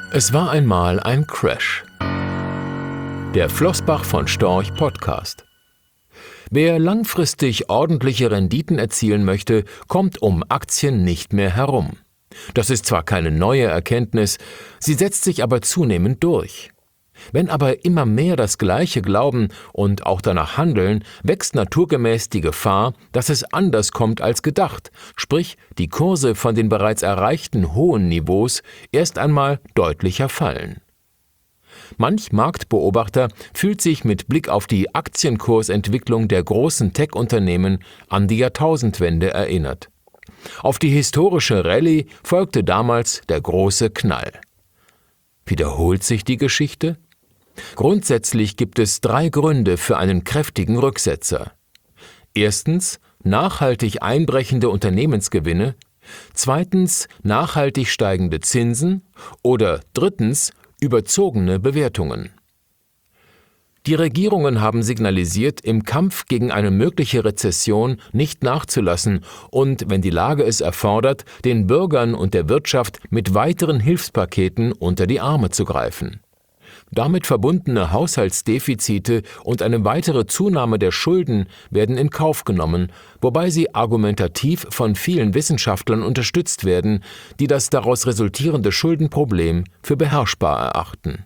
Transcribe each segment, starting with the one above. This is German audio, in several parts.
Es war einmal ein Crash. Der Flossbach von Storch Podcast. Wer langfristig ordentliche Renditen erzielen möchte, kommt um Aktien nicht mehr herum. Das ist zwar keine neue Erkenntnis, sie setzt sich aber zunehmend durch. Wenn aber immer mehr das Gleiche glauben und auch danach handeln, wächst naturgemäß die Gefahr, dass es anders kommt als gedacht, sprich die Kurse von den bereits erreichten hohen Niveaus erst einmal deutlicher fallen. Manch Marktbeobachter fühlt sich mit Blick auf die Aktienkursentwicklung der großen Tech-Unternehmen an die Jahrtausendwende erinnert. Auf die historische Rallye folgte damals der große Knall. Wiederholt sich die Geschichte? Grundsätzlich gibt es 3 Gründe für einen kräftigen Rücksetzer. Erstens nachhaltig einbrechende Unternehmensgewinne, zweitens nachhaltig steigende Zinsen oder drittens überzogene Bewertungen. Die Regierungen haben signalisiert, im Kampf gegen eine mögliche Rezession nicht nachzulassen und, wenn die Lage es erfordert, den Bürgern und der Wirtschaft mit weiteren Hilfspaketen unter die Arme zu greifen. Damit verbundene Haushaltsdefizite und eine weitere Zunahme der Schulden werden in Kauf genommen, wobei sie argumentativ von vielen Wissenschaftlern unterstützt werden, die das daraus resultierende Schuldenproblem für beherrschbar erachten.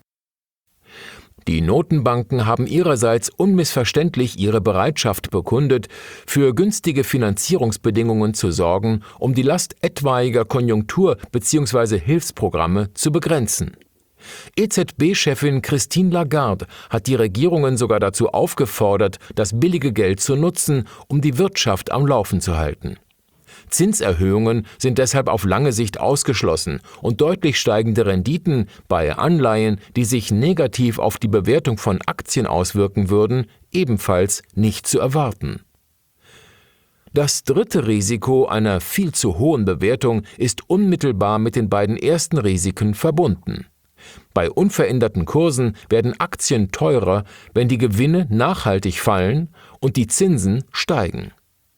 Die Notenbanken haben ihrerseits unmissverständlich ihre Bereitschaft bekundet, für günstige Finanzierungsbedingungen zu sorgen, um die Last etwaiger Konjunktur- bzw. Hilfsprogramme zu begrenzen. EZB-Chefin Christine Lagarde hat die Regierungen sogar dazu aufgefordert, das billige Geld zu nutzen, um die Wirtschaft am Laufen zu halten. Zinserhöhungen sind deshalb auf lange Sicht ausgeschlossen und deutlich steigende Renditen bei Anleihen, die sich negativ auf die Bewertung von Aktien auswirken würden, ebenfalls nicht zu erwarten. Das dritte Risiko einer viel zu hohen Bewertung ist unmittelbar mit den beiden ersten Risiken verbunden. Bei unveränderten Kursen werden Aktien teurer, wenn die Gewinne nachhaltig fallen und die Zinsen steigen.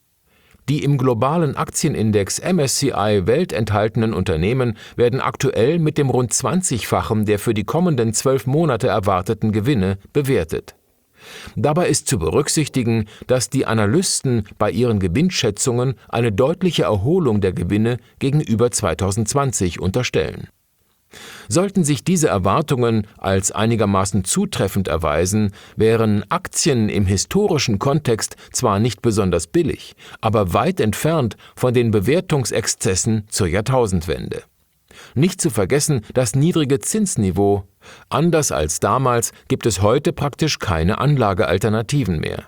Die im globalen Aktienindex MSCI Welt enthaltenen Unternehmen werden aktuell mit dem rund 20-fachen der für die kommenden 12 Monate erwarteten Gewinne bewertet. Dabei ist zu berücksichtigen, dass die Analysten bei ihren Gewinnschätzungen eine deutliche Erholung der Gewinne gegenüber 2020 unterstellen. Sollten sich diese Erwartungen als einigermaßen zutreffend erweisen, wären Aktien im historischen Kontext zwar nicht besonders billig, aber weit entfernt von den Bewertungsexzessen zur Jahrtausendwende. Nicht zu vergessen das niedrige Zinsniveau. Anders als damals gibt es heute praktisch keine Anlagealternativen mehr.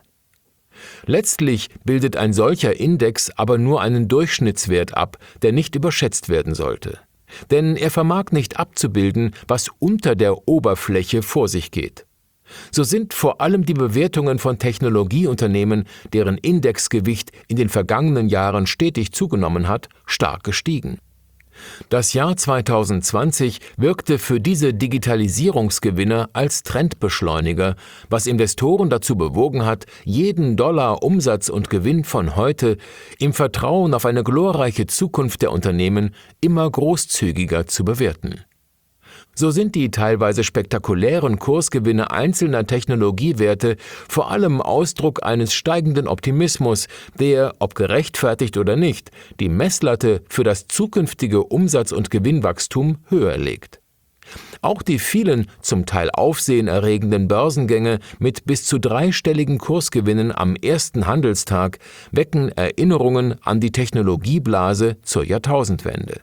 Letztlich bildet ein solcher Index aber nur einen Durchschnittswert ab, der nicht überschätzt werden sollte. Denn er vermag nicht abzubilden, was unter der Oberfläche vor sich geht. So sind vor allem die Bewertungen von Technologieunternehmen, deren Indexgewicht in den vergangenen Jahren stetig zugenommen hat, stark gestiegen. Das Jahr 2020 wirkte für diese Digitalisierungsgewinner als Trendbeschleuniger, was Investoren dazu bewogen hat, jeden Dollar Umsatz und Gewinn von heute im Vertrauen auf eine glorreiche Zukunft der Unternehmen immer großzügiger zu bewerten. So sind die teilweise spektakulären Kursgewinne einzelner Technologiewerte vor allem Ausdruck eines steigenden Optimismus, der, ob gerechtfertigt oder nicht, die Messlatte für das zukünftige Umsatz- und Gewinnwachstum höher legt. Auch die vielen, zum Teil aufsehenerregenden Börsengänge mit bis zu 3-stelligen Kursgewinnen am ersten Handelstag wecken Erinnerungen an die Technologieblase zur Jahrtausendwende.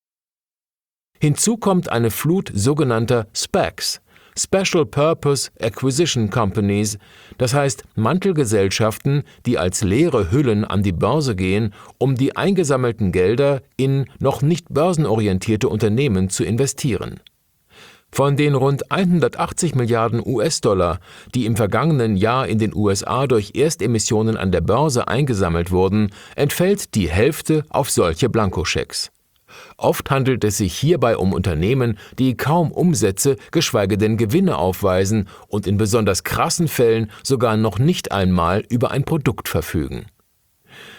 Hinzu kommt eine Flut sogenannter SPACs, Special Purpose Acquisition Companies, das heißt Mantelgesellschaften, die als leere Hüllen an die Börse gehen, um die eingesammelten Gelder in noch nicht börsenorientierte Unternehmen zu investieren. Von den rund 180 Milliarden US-Dollar, die im vergangenen Jahr in den USA durch Erstemissionen an der Börse eingesammelt wurden, entfällt die Hälfte auf solche Blankoschecks. Oft handelt es sich hierbei um Unternehmen, die kaum Umsätze, geschweige denn Gewinne aufweisen und in besonders krassen Fällen sogar noch nicht einmal über ein Produkt verfügen.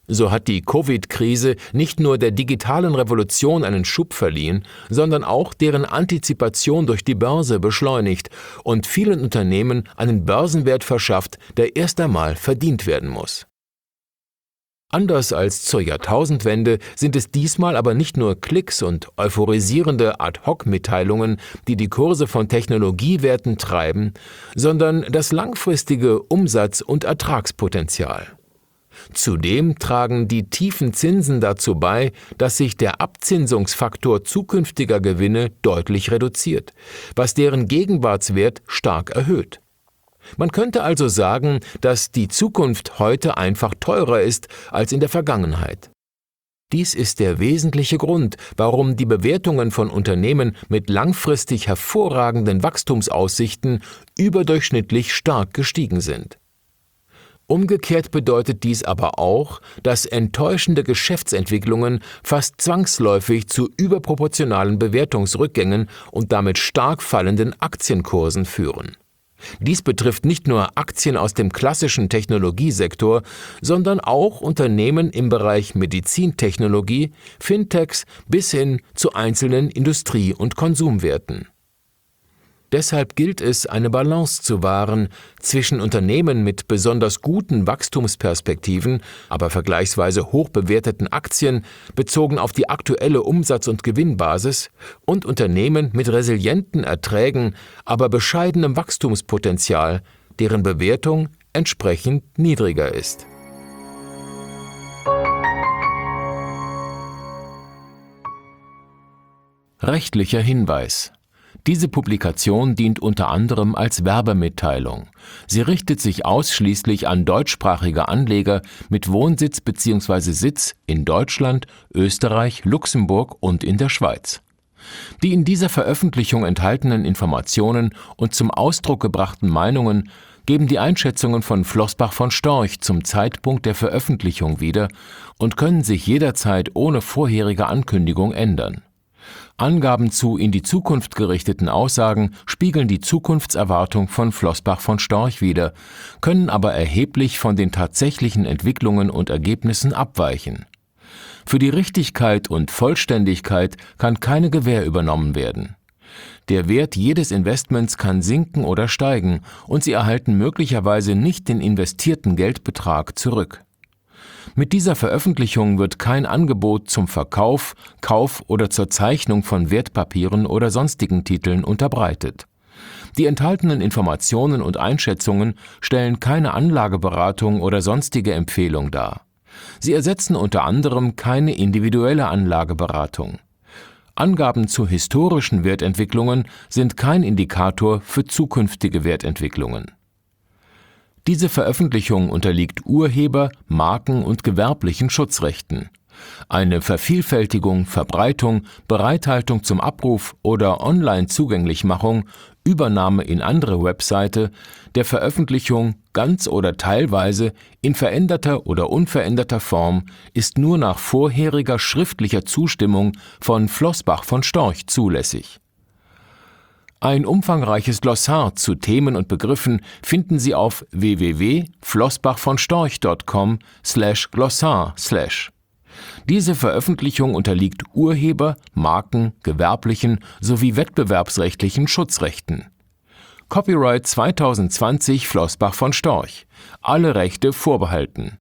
So hat die Covid-Krise nicht nur der digitalen Revolution einen Schub verliehen, sondern auch deren Antizipation durch die Börse beschleunigt und vielen Unternehmen einen Börsenwert verschafft, der erst einmal verdient werden muss. Anders als zur Jahrtausendwende sind es diesmal aber nicht nur Klicks und euphorisierende Ad-hoc-Mitteilungen, die die Kurse von Technologiewerten treiben, sondern das langfristige Umsatz- und Ertragspotenzial. Zudem tragen die tiefen Zinsen dazu bei, dass sich der Abzinsungsfaktor zukünftiger Gewinne deutlich reduziert, was deren Gegenwartswert stark erhöht. Man könnte also sagen, dass die Zukunft heute einfach teurer ist als in der Vergangenheit. Dies ist der wesentliche Grund, warum die Bewertungen von Unternehmen mit langfristig hervorragenden Wachstumsaussichten überdurchschnittlich stark gestiegen sind. Umgekehrt bedeutet dies aber auch, dass enttäuschende Geschäftsentwicklungen fast zwangsläufig zu überproportionalen Bewertungsrückgängen und damit stark fallenden Aktienkursen führen. Dies betrifft nicht nur Aktien aus dem klassischen Technologiesektor, sondern auch Unternehmen im Bereich Medizintechnologie, Fintechs bis hin zu einzelnen Industrie- und Konsumwerten. Deshalb gilt es, eine Balance zu wahren zwischen Unternehmen mit besonders guten Wachstumsperspektiven, aber vergleichsweise hoch bewerteten Aktien bezogen auf die aktuelle Umsatz- und Gewinnbasis und Unternehmen mit resilienten Erträgen, aber bescheidenem Wachstumspotenzial, deren Bewertung entsprechend niedriger ist. Rechtlicher Hinweis: Diese Publikation dient unter anderem als Werbemitteilung. Sie richtet sich ausschließlich an deutschsprachige Anleger mit Wohnsitz bzw. Sitz in Deutschland, Österreich, Luxemburg und in der Schweiz. Die in dieser Veröffentlichung enthaltenen Informationen und zum Ausdruck gebrachten Meinungen geben die Einschätzungen von Flossbach von Storch zum Zeitpunkt der Veröffentlichung wieder und können sich jederzeit ohne vorherige Ankündigung ändern. Angaben zu in die Zukunft gerichteten Aussagen spiegeln die Zukunftserwartung von Flossbach von Storch wider, können aber erheblich von den tatsächlichen Entwicklungen und Ergebnissen abweichen. Für die Richtigkeit und Vollständigkeit kann keine Gewähr übernommen werden. Der Wert jedes Investments kann sinken oder steigen und Sie erhalten möglicherweise nicht den investierten Geldbetrag zurück. Mit dieser Veröffentlichung wird kein Angebot zum Verkauf, Kauf oder zur Zeichnung von Wertpapieren oder sonstigen Titeln unterbreitet. Die enthaltenen Informationen und Einschätzungen stellen keine Anlageberatung oder sonstige Empfehlung dar. Sie ersetzen unter anderem keine individuelle Anlageberatung. Angaben zu historischen Wertentwicklungen sind kein Indikator für zukünftige Wertentwicklungen. Diese Veröffentlichung unterliegt Urheber-, Marken- und gewerblichen Schutzrechten. Eine Vervielfältigung, Verbreitung, Bereithaltung zum Abruf oder Online-Zugänglichmachung, Übernahme in andere Webseite, der Veröffentlichung ganz oder teilweise in veränderter oder unveränderter Form ist nur nach vorheriger schriftlicher Zustimmung von Flossbach von Storch zulässig. Ein umfangreiches Glossar zu Themen und Begriffen finden Sie auf www.flossbachvonstorch.com/glossar/. Diese Veröffentlichung unterliegt Urheber-, Marken-, gewerblichen sowie wettbewerbsrechtlichen Schutzrechten. Copyright 2020 Flossbach von Storch. Alle Rechte vorbehalten.